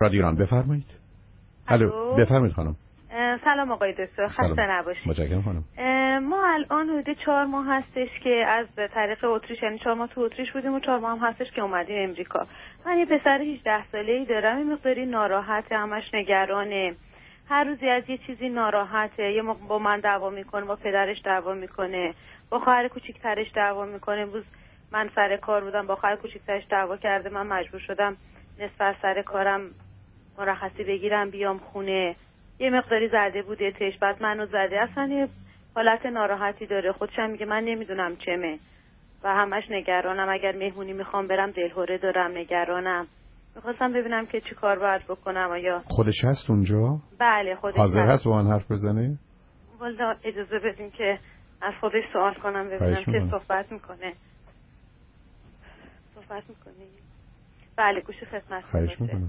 رادیو ایران بفرمایید. الو بفرمایید خانم. سلام آقای دکتر، خسته نباشید. متشکرم خانم. ما الان حدود 4 ماه هستش که از طریق اتریش، یعنی 4 ماه تو اتریش بودیم و 4 ماه هم هستش که اومدیم امریکا. من یه پسر 18 ساله‌ای دارم، این مقداری ناراحته، همش نگرانه، هر روزی از یه چیزی ناراحته. یه موقع با من دعوا میکنه، با پدرش دعوا میکنه، با خواهر کوچیک‌ترش دعوا میکنه. امروز من سر کار بودم، با خواهر کوچیک‌ترش دعوا کرده، من مجبور شدم نصف از سر کارم مرخصی بگیرم بیام خونه. یه مقداری زده بوده تش، بعد منو زده. اصلا یه حالت ناراحتی داره، خودشم میگه من نمیدونم چمه و همش نگرانم. اگر مهمونی میخوام برم دلهوره دارم، نگرانم. میخواستم ببینم که چی کار باید بکنم. آیا خودش هست اونجا؟ بله خودش حاضر هست با من حرف بزنه؟ والا اجازه بدین که از خودش سوال کنم ببینم که صحبت میکنه. بله گوش خدمت. خواهش میکنم.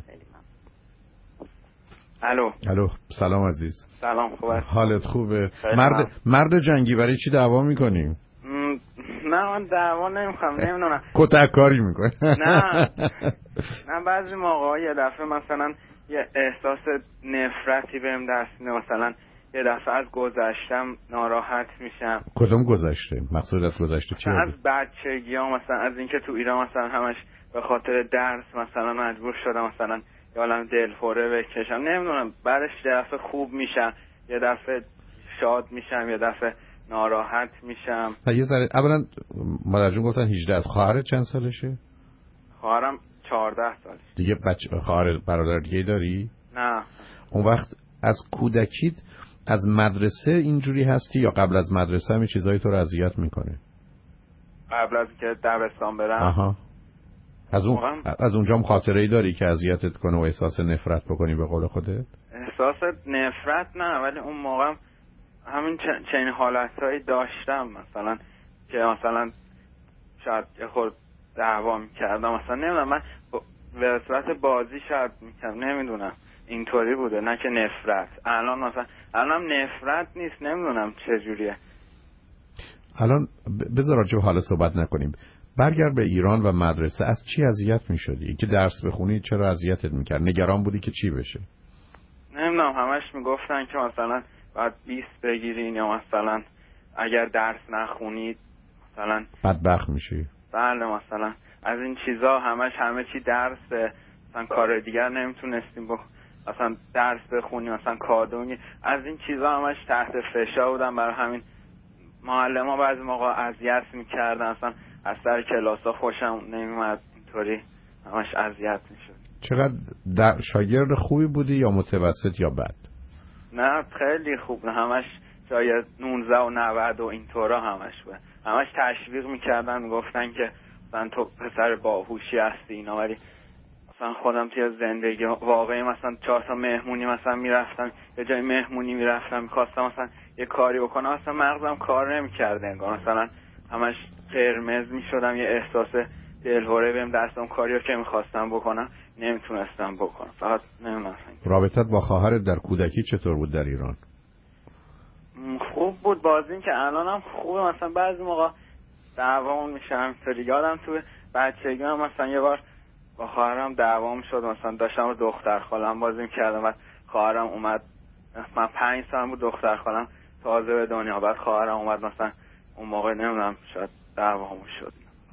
الو سلام عزیز. سلام، خوبه؟ حالت خوبه؟ مرد جنگی برای چی دعوا میکنیم؟ نه من دعوا نمیخوام، نمیدونم کتک کاری میکنه. نه بعضی موقع یه دفعه مثلا یه احساس نفرتی بهم دست میده، مثلا یه دفعه از گذشتم ناراحت میشم. کدوم گذشته؟ مقصود از گذشته چیه؟ از بچگی ها، مثلا از اینکه تو ایران مثلا همش به خاطر درس مثلا مجبور شدم مثلا یه عالم دلخوره بکشم، نمیدونم بعدش یه دفعه خوب میشم، یه دفعه شاد میشم، یه دفعه ناراحت میشم. یه ذره اولا مادر جون گفتن 18 از خواهرت چند سالشه؟ خواهرم 14 سالشه. دیگه بچه خواهر برادر دیگه داری؟ نه. اون وقت از کودکیت از مدرسه اینجوری هستی یا قبل از مدرسه هم چیزایی تو رو اذیت میکنه؟ قبل از که دبستان برم. آها. از اونجا هم خاطره‌ای داری که اذیتت کنه و احساس نفرت بکنی به قول خودت؟ احساس نفرت نه، ولی اون موقع همین چنین حالتهایی داشتم، مثلا که مثلا شاید یه خورد دعوا میکردم، مثلا نمیدونم من به صورت بازی شاید میکردم، نمیدونم اینطوری بوده، نه که نفرت. الان مثلا الان نفرت نیست، نمیدونم چجوریه. الان بذار راجع به حالا صحبت نکنیم. برگرد به ایران و مدرسه. از چی اذیت میشدی؟ که درس بخونی چرا اذیتت میکرد؟ نگران بودی که چی بشه؟ نمیدونم همش میگفتن که مثلا باید 20 بگیرین یا مثلا اگر درس نخونید مثلا بدبخت میشی. بله مثلا از این چیزا همه چی درسه، مثلا کار دیگر نمیتونستیم مثلا درس بخونیم، مثلا کادونی، از این چیزا همش تحت فشار بودم. برای همین معلم‌ها بعضی موقع اذیت میکردن، مثلا از سر کلاس‌ها خوشم نمیومد، اینطوری همش اذیت میشد. چقدر شاگرد خوبی بودی یا متوسط یا بد؟ نه خیلی خوب، همش شاید 19 و 90 و اینطورا همش بود. همش تشویق میکردن، میگفتن که مثلا تو پسر باهوشی هستی اینا، ولی مثلا خودم توی زندگی واقعی مثلا 4 تا مهمونی مثلا میرفتم، یه جای مهمونی میرفتم میخواستم مثلا یه کاری بکنم، مثلا مغزم کار نمیکرد انگار، مثلا همش قرمز میشدم، یه احساس دلهوره بهم دستم، کاریو که میخواستم بکنم نمیتونستم بکنم. فقط نمیدونم. رابطت با خواهرت در کودکی چطور بود در ایران؟ خوب بود، بازیم که الانم خوبه، مثلا بعضی موقع دعوامون میشه همینطوری. یادم تو بچگی هم مثلا یه بار با خواهرم دعوام شد، مثلا داشتم با دختر خالم بازی می‌کردم، بعد خواهرم اومد، من 5 سالم بود، دختر خالم تازه به دنیا، بعد خواهرم اومد، مثلا اون موقع نمیدونم شاید دعوامون شد.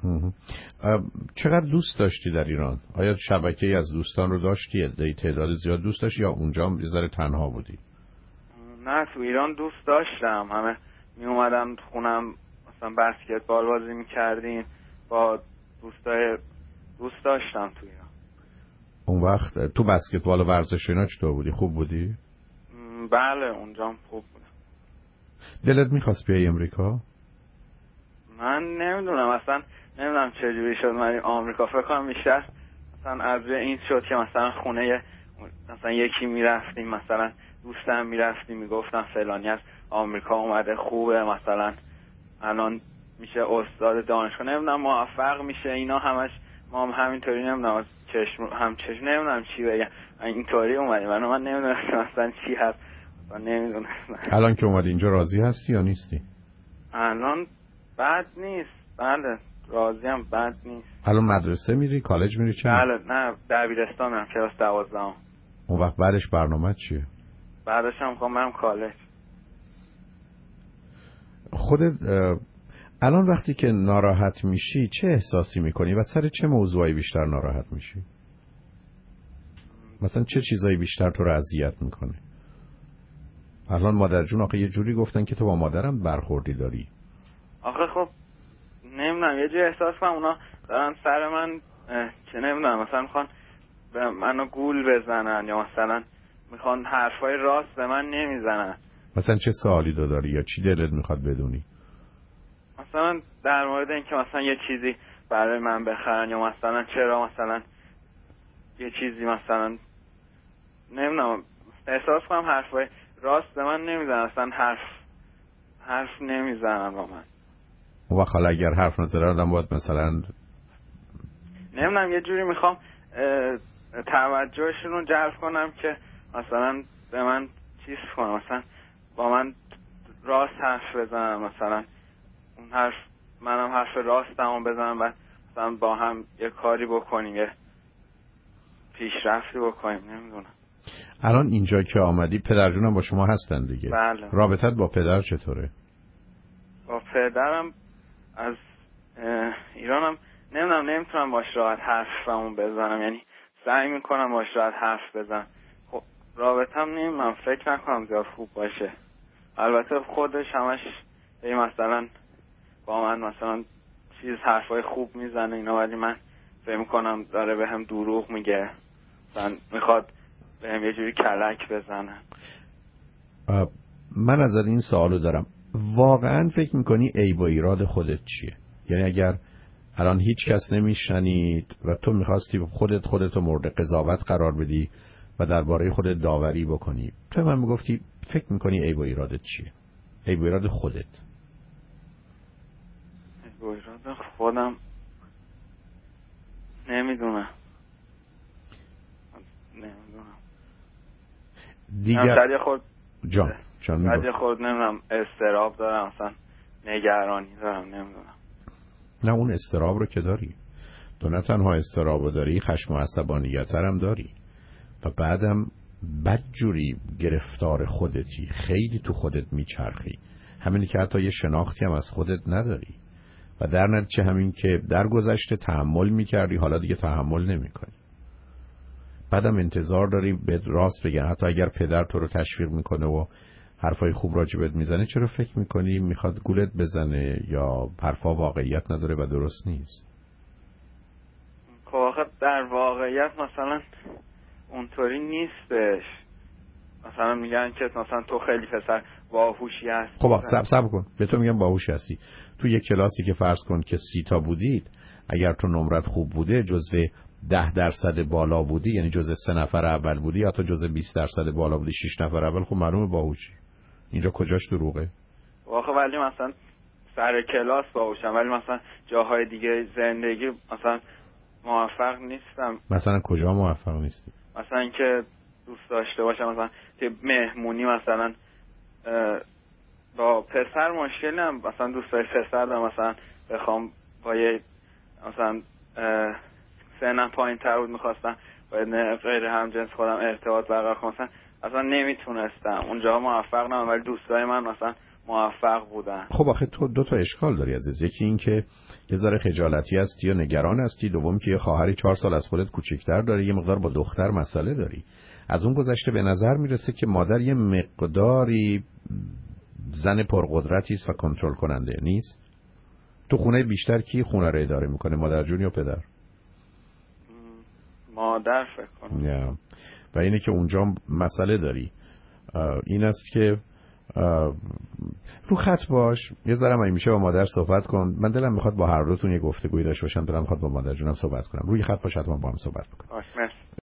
چقدر دوست داشتی در ایران؟ آیا شبکه‌ای از دوستان رو داشتی؟ تعداد زیاد دوست داشتی یا اونجا هم یه ذره تنها بودی؟ نه تو ایران دوست داشتم، همه می اومدن خونم، مثلا بسکتبال بازی می‌کردیم با دوست داشتم تو ایران. اون وقت تو بسکتبال و ورزش اینا چطور بودی؟ خوب بودی؟ بله اونجا هم خوب بودم. دلت می‌خواست بیای امریکا؟ من نمیدونم، اصلا نمیدونم چجوری شد من آمریکا. فکر کنم بیشتر مثلا از این شد که مثلا خونه مثلا یکی میرفتیم، مثلا دوستم میرفتیم میگفتن فلانی از آمریکا اومده خوبه، مثلا الان میشه استاد دانشگاه، نمیدونم موفق میشه اینا، همش ما هم همینطوری نمیدونم چشم نمیدونم چی بگم، اینطوری اومدیم. من نمیدونم مثلا چی هست، من نمیدونم. الان که اومدی اینجا راضی هستی یا نیستی؟ الان بد نیست، بله راضیم، بد نیست. الان مدرسه میری، کالج میری، چه؟ بله نه دبیرستان میرم، کلاس 12. اون وقت بعدش برنامه چیه؟ بعدش هم میخوام برم کالج. خودت الان وقتی که ناراحت میشی چه احساسی میکنی و سر چه موضوعی بیشتر ناراحت میشی؟ مثلا چه چیزایی بیشتر تو رو اذیت میکنه؟ الان مادر جون آخه یه جوری گفتن که تو با مادرم برخوردی داری. آخه خب نمیدونم یه جوری احساس کنم اونا دارن سر من چه نمیدونم مثلا میخوان به منو گول بزنن یا مثلا میخوان حرفای راست به من نمیزنن. مثلا چه سوالی داری یا چی دلت میخواد بدونی؟ مثلا در مورد اینکه مثلا یه چیزی برای من بخرن یا مثلا چرا مثلا یه چیزی مثلا نمیدونم احساس کنم حرفای راست به من نمیزنن، اصلا حرف نمیزنن با من. اون وقت حالا اگر حرف نزنن آدم باید مثلا نمیدونم یه جوری میخوام توجهشون رو جلب کنم که مثلا به من چیز کنم، مثلا با من راست حرف بزنم، مثلا اون منم حرف راستمو بزنم و مثلا با هم یه کاری بکنیم، یه پیشرفتی بکنیم. نمیدونم. الان اینجا که آمدی پدر جونم با شما هستن دیگه؟ بله. رابطت با پدر چطوره؟ با پدرم از ایرانم نمیتونم باش راحت حرفمو بزنم، یعنی سعی میکنم باش راحت حرف بزنم. خب رابطم من فکر نکنم زیاد خوب باشه. البته خودش همش مثلا با من مثلا حرفای خوب میزنه اینا، ولی من فکر میکنم داره به هم دروغ میگه، مثلا میخواد به هم یه جوری کلک بزنه. من از این سوالو دارم، واقعا فکر میکنی عیب و ایراد خودت چیه؟ یعنی اگر الان هیچ کس نمیشنید و تو میخواستی خودتو مورد قضاوت قرار بدی و درباره خودت داوری بکنی، تو من میگفتی فکر میکنی عیب و ایرادت چیه؟ عیب و ایراد خودت. عیب و ایراد خودم نمیدونم دیگر خود جان خود نمیدونم استراب دارم، مثلا نگرانی دارم. نمیدونم. نه اون استراب رو که داری، تو نه تنها استراب رو داری، خشم و عصبانیت هم داری و بعدم بدجوری گرفتار خودتی، خیلی تو خودت میچرخی، همینی که حتی یه شناختی هم از خودت نداری و در نتیجه همین که در گذشته تحمل میکردی حالا دیگه تحمل نمیکنی. بعدم انتظار داری به راست بگن، حتی اگر پدر تو رو تشویق میکنه و حرفای خوب راجبت میزنه چرا فکر میکنی میخواد گولت بزنه یا حرفا واقعیت نداره و درست نیست؟ خب آخه در واقعیت مثلا اونطوری نیستش. مثلا میگن که مثلا تو خیلی پسر باهوشی هستی. خب صبر کن، به تو میگم باهوش هستی. تو یک کلاسی که فرض کن که 30 تا بودید، اگر تو نمرت خوب بوده جزو 10% بالا بودی، یعنی جزو 3 نفر اول بودی یا تا جزو 20% بالا بودی 6 نفر اول، خب معلومه باهوشی. اینجا کجاش دروغه؟ واقعا ولی مثلا سر کلاس باهوشم ولی مثلا جاهای دیگه زندگی مثلا موفق نیستم. مثلا کجا موفق نیستی؟ مثلا اینکه دوست داشته باشم مثلا که مهمونی مثلا با پسر مشکل نم، مثلا دوست داشت پسر دارم مثلا بخوام با یه مثلا سنم پایین تر بود میخواستم با غیر همجنس خودم ارتباط برقرار کنم، مثلا نمیتونستم. اونجا موفق نم ولی دوستای من مثلا موفق بودن. خب آخه تو 2 تا اشکال داری عزیز، یکی این که یه ذره خجالتی هستی یا نگران هستی، دوم که یه خواهری 4 سال از خودت کوچیک‌تر داری، یه مقدار با دختر مسئله داری. از اون گذشته به نظر میرسه که مادر یه مقداری زن پرقدرتی است و کنترل کننده نیست. تو خونه بیشتر کی خونه رو اداره میکنه، مادر جون یا پدر؟ مادر فکر کنم. و اینه که اونجا مسئله داری این است که رو خط باش، یه ذره من میشه با مادر صحبت کن. من دلم میخواد با هر دوتون یه گفتگویی داشته باشم، دلم میخواد با مادر جونم صحبت کنم. روی خط باش، حتما با هم صحبت بکنم.